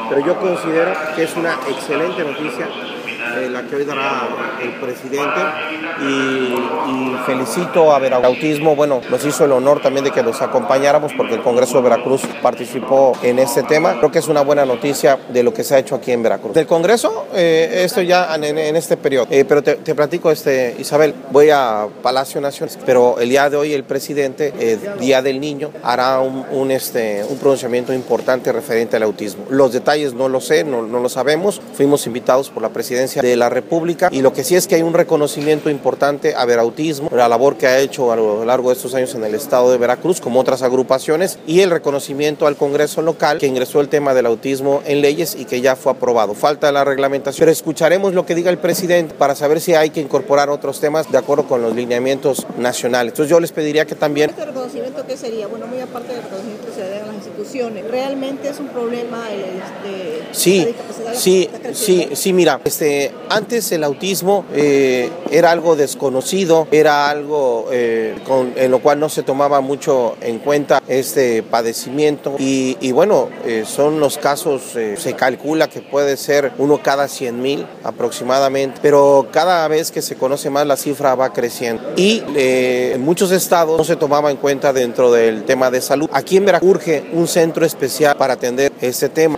pero yo considero que es una excelente noticia la que hoy dará el presidente y felicito a Veracautismo. Bueno, nos hizo el honor también de que nos acompañáramos porque el Congreso de Veracruz participó en este tema. Creo que es una buena noticia de lo que se ha hecho aquí en Veracruz. Del Congreso, esto ya en este periodo, pero te platico, Isabel, voy a Palacio Nacional, pero el día de hoy el presidente, Día del Niño, hará un pronunciamiento importante referente al autismo. Los detalles no lo sé, no lo sabemos, fuimos invitados por la presidencia de la República y lo que sí es que hay un reconocimiento importante a Verautismo, la labor que ha hecho a lo largo de estos años en el estado de Veracruz, como otras agrupaciones, y el reconocimiento al Congreso local que ingresó el tema del autismo en leyes y que ya fue aprobado. Falta la reglamentación, pero escucharemos lo que diga el presidente para saber si hay que incorporar otros temas de acuerdo con los lineamientos nacionales. Entonces yo les pediría que también... ¿Este reconocimiento qué sería? Bueno, muy aparte del reconocimiento que se le da a las instituciones, ¿realmente es un problema Sí, mira, antes el autismo era algo desconocido, era algo en lo cual no se tomaba mucho en cuenta este padecimiento y bueno, son los casos, se calcula que puede ser uno cada 100,000 aproximadamente, pero cada vez que se conoce más la cifra va creciendo y en muchos estados no se tomaba en cuenta dentro del tema de salud. Aquí en Veracruz urge un centro especial para atender este tema.